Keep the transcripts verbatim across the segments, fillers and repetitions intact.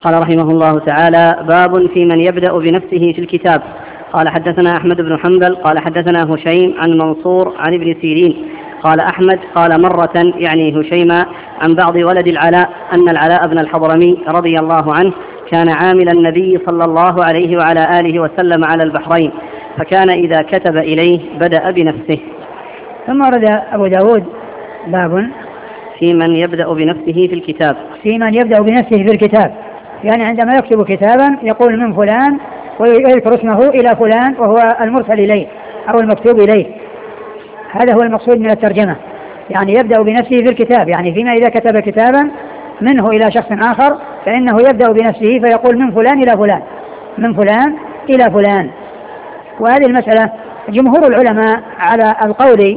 قال رحمه الله تعالى: باب في من يبدأ بنفسه في الكتاب. قال حدثنا أحمد بن حنبل قال حدثنا هشيم عن منصور عن ابن سيرين قال أحمد قال مرة يعني هشيما عن بعض ولد العلاء أن العلاء بن الحضرمي رضي الله عنه كان عامل النبي صلى الله عليه وعلى آله وسلم على البحرين، فكان إذا كتب إليه بدأ بنفسه. ثم ورد أبو داود باب في من يبدأ بنفسه في الكتاب. في من يبدأ بنفسه في الكتاب، يعني عندما يكتب كتابا يقول من فلان ويذكر اسمه إلى فلان وهو المرسل إليه أو المكتوب إليه. هذا هو المقصود من الترجمة، يعني يبدأ بنفسه في الكتاب، يعني فيما إذا كتب كتابا منه إلى شخص آخر فإنه يبدأ بنفسه فيقول من فلان إلى فلان، من فلان إلى فلان. وهذه المسألة جمهور العلماء على القول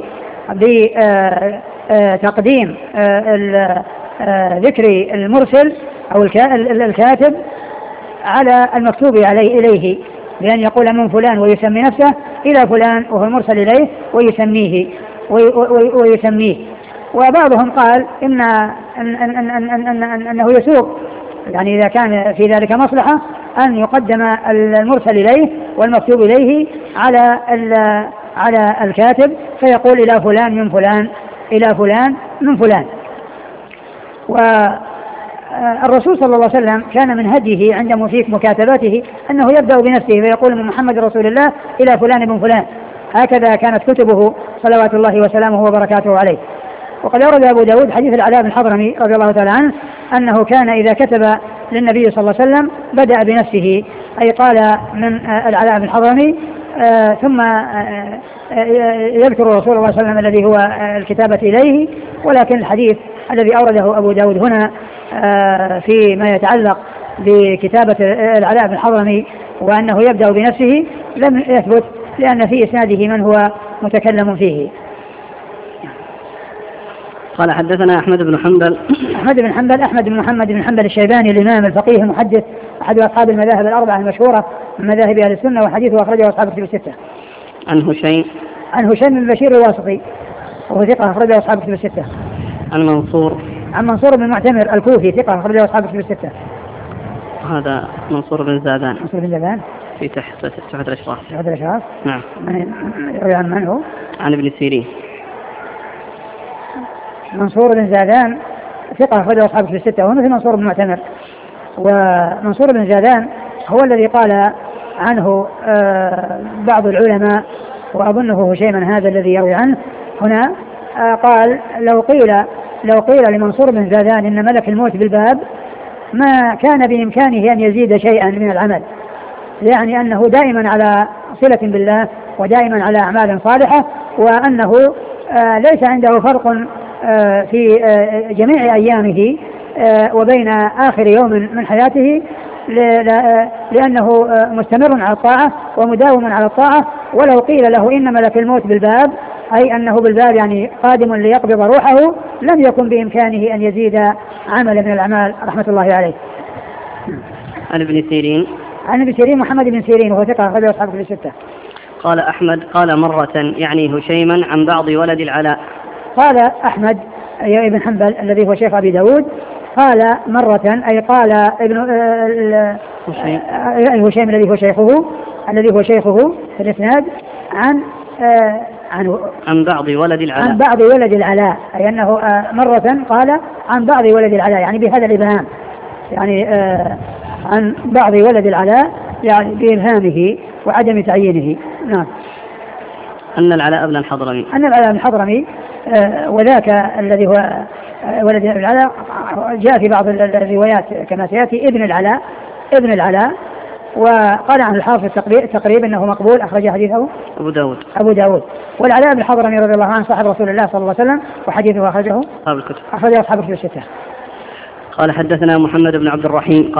بتقديم ذكر المرسل أو الكاتب على المكتوب عليه إليه، بأن يقول من فلان ويسمي نفسه إلى فلان وهو المرسل إليه ويسميه ويسميه. وبعضهم قال إن أن أن أن أن أن أنه يسوق، يعني إذا كان في ذلك مصلحة أن يقدم المرسل إليه والمكتوب إليه على على الكاتب، فيقول إلى فلان من فلان إلى فلان من فلان. والرسول صلى الله عليه وسلم كان من هديه عند في مكاتباته أنه يبدأ بنفسه فيقول من محمد رسول الله إلى فلان من فلان. هكذا كانت كتبه صلوات الله وسلامه وبركاته عليه. وقد أورد أبو داود حديث العلاء بن الحضرمي رضي الله تعالى عنه أنه كان إذا كتب للنبي صلى الله عليه وسلم بدأ بنفسه، أي قال من العلاء بن الحضرمي آه ثم آه يذكر رسول الله صلى الله عليه وسلم الذي هو الكتابة إليه. ولكن الحديث الذي أورده أبو داود هنا آه فيما يتعلق بكتابة العلاء بن الحضرمي وأنه يبدأ بنفسه لم يثبت، لأن في إسناده من هو متكلم فيه. قال حدثنا أحمد بن حنبل أحمد بن حنبل أحمد بن محمد بن حنبل الشيباني الإمام الفقيه المحدث أحد أصحاب المذاهب الأربعة المشهورة من مذاهب أهل السنة، وحديثه أخرجه أصحاب الكتب الستة. عن هشيم عن هشيم بن بشير الواسطي وهو ثقة أخرجه أصحاب الكتب الستة. عن منصور عن منصور بن معتمر الكوفي ثقة أخرجه أصحاب الكتب الستة. هذا منصور بن زادان منصور بن زادان في تحت تحت الأشراف. تحت الأشراف نعم. يروي عن من هو؟ عن ابن سيرين. منصور بن زادان ثقة أخرجه أصحاب الكتب الستة، وهو مثل منصور بن معتمر. ومنصور بن زادان هو الذي قال عنه آه بعض العلماء، وأظنه هشيما هذا الذي يروي عنه هنا، آه قال لو قيل لو قيل لمنصور بن زادان إن ملك الموت بالباب ما كان بإمكانه أن يزيد شيئا من العمل، يعني أنه دائما على صلة بالله ودائما على أعمال صالحة، وأنه آه ليس عنده فرق آه في آه جميع أيامه آه وبين آخر يوم من حياته، لأنه مستمر على الطاعة ومداوم على الطاعة. ولو قيل له إن ملك الموت بالباب أي أنه بالباب يعني قادم ليقبض روحه لم يكن بإمكانه أن يزيد عمل من الأعمال رحمة الله عليه. عن ابن سيرين عن ابن سيرين محمد بن سيرين وهو ثقة أخرجه أصحاب الكتب الستة. قال أحمد قال مرة يعني هشيما عن بعض ولد العلاء. قال أحمد أي ابن حنبل الذي هو شيخ أبي داود قال مرة أي قال ابن هشيم هشيم الذي هو شيخه الذي هو شيخه في الإسناد عن عن عن بعض ولد العلاء عن بعض ولد العلاء، أي أنه مرة قال عن بعض ولد العلاء يعني بهذا الإبهام، يعني عن بعض ولد العلاء يعني بإبهامه وعدم تعيينه. نعم. أن العلاء بن الحضرمي أن العلاء بن الحضرمي وذاك الذي هو ولد العلاء جاء في بعض الروايات كما سيأتي ابن العلاء ابن العلاء وقال عن الحافظ تقريبا أنه مقبول أخرج حديثه أبو داود أبو داود. والعلاء بن الحضرمي رضي الله عنه صاحب رسول الله صلى الله عليه وسلم وحديثه أخرجه أصحاب الكتب أخرجه أصحاب الكتب الستة. قال حدثنا محمد بن عبد الرحيم